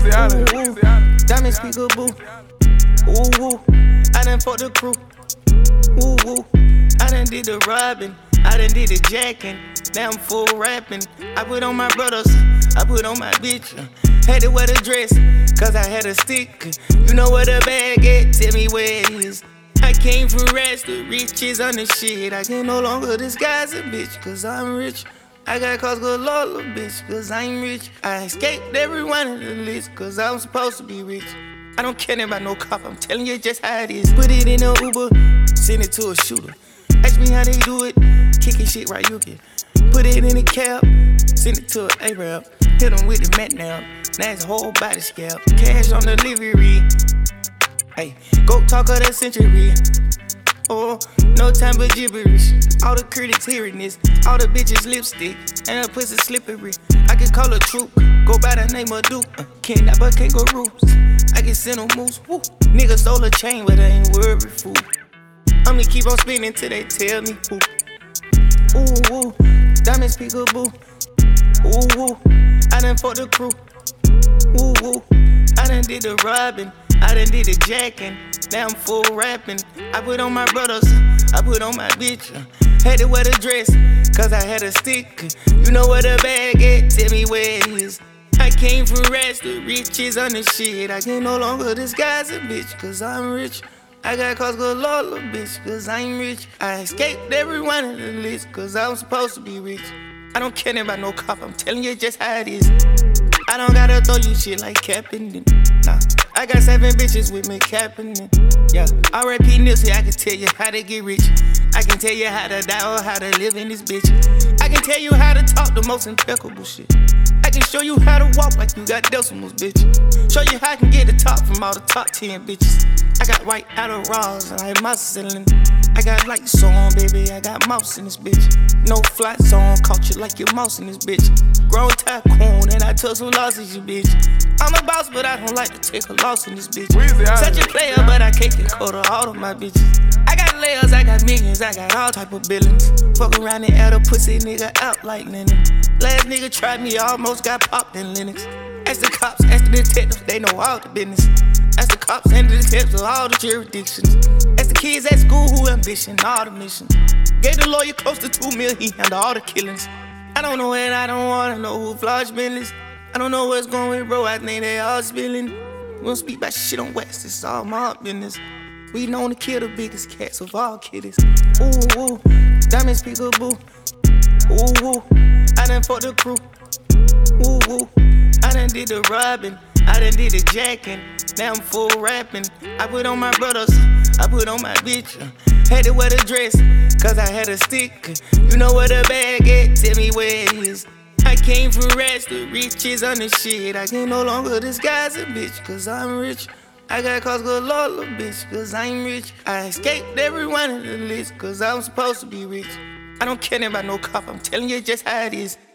Ooh, diamonds peekaboo. Ooh, I done fucked the crew. Ooh, I done did the robbing. I done did the jacking. Now I'm full rapping. I put on my brothers. I put on my bitch. Had to wear the dress, cause I had a stick. You know where the bag at? Tell me where it is. I came for rest, the riches on the shit. I can no longer disguise a bitch, cause I'm rich. I got cause galore, bitch, cause I'm rich. I escaped every one of the list, cause I'm supposed to be rich. I don't care about no cop, I'm telling you just how it is. Put it in a Uber, send it to a shooter. Ask me how they do it, kicking shit right you can. Put it in a cab, send it to an Arab. Hit him with the mat now, now it's a whole body scalp. Cash on delivery, hey, go talk of the century. Oh, no time but gibberish. All the critics hearing this, all the bitches lipstick, and her pussy slippery. I can call her troop, go by the name of Duke. Kidnap her kangaroos, I can send them moose. Woo. Niggas stole a chain, but I ain't worried, fool. I'ma keep on spinning till they tell me who. Ooh, diamonds peekaboo. Ooh, I done fucked the crew. Ooh, I done did the robbing. I done did the jacking. Now I'm full rapping. I put on my brothers. I put on my bitch. Had to wear the dress, cause I had a stick. You know where the bag at? Tell me where it is. I came for rest, the riches on the shit. I can no longer disguise a bitch, cause I'm rich. I got cause galore, bitch, cause I'm rich. I escaped every one of the list, cause I'm supposed to be rich. I don't care about no cop, I'm telling you just how it is. I don't gotta throw you shit like Captain. Nah, I got 7 bitches with me capping. Yeah, R.I.P. Nipsey, I can tell you how to get rich. I can tell you how to die or how to live in this bitch. I can tell you how to talk the most impeccable shit. I can show you how to walk like you got decimals, bitch. Show you how I can get the top from all the top 10 bitches. I got white Adderalls and I have my ceiling. I got lights on, baby, I got mouse in this bitch. No flat zone, caught you like your mouse in this bitch. Grown tycoon and I took some losses, you bitch. I'm a boss, but I don't like to take a loss in this bitch. Such a player, but I can't get caught of all of my bitches. I got layers, I got millions, I got all type of billings. Fuck around and add a pussy nigga out like linen. Last nigga tried me, almost got popped in Linux. Ask the cops, ask the detectives, they know all the business. Ask the cops and the detectives of all the jurisdictions. Ask the kids at school who ambition, all the missions. Gave the lawyer close to 2 mil, he handled all the killings. I don't know and I don't wanna know who Floyd Bentley's. I don't know what's going with bro, I think they all spilling. We don't speak about shit on West, it's all my business. We known to kill the biggest cats of all kitties. Ooh, diamonds peekaboo. Ooh, I done fucked the crew. Ooh, I done did the robbing. I done did the jacking. Now I'm full rapping. I put on my brothers. I put on my bitch. Had to wear the dress, cause I had a stick. You know where the bag at? Tell me where it is. I came for rest, the riches on the shit. I can no longer disguise a bitch, cause I'm rich. I got cause galore, bitch, cause I'm rich. I escaped every one of the list, cause I'm supposed to be rich. I don't care about no cop, I'm telling you just how it is.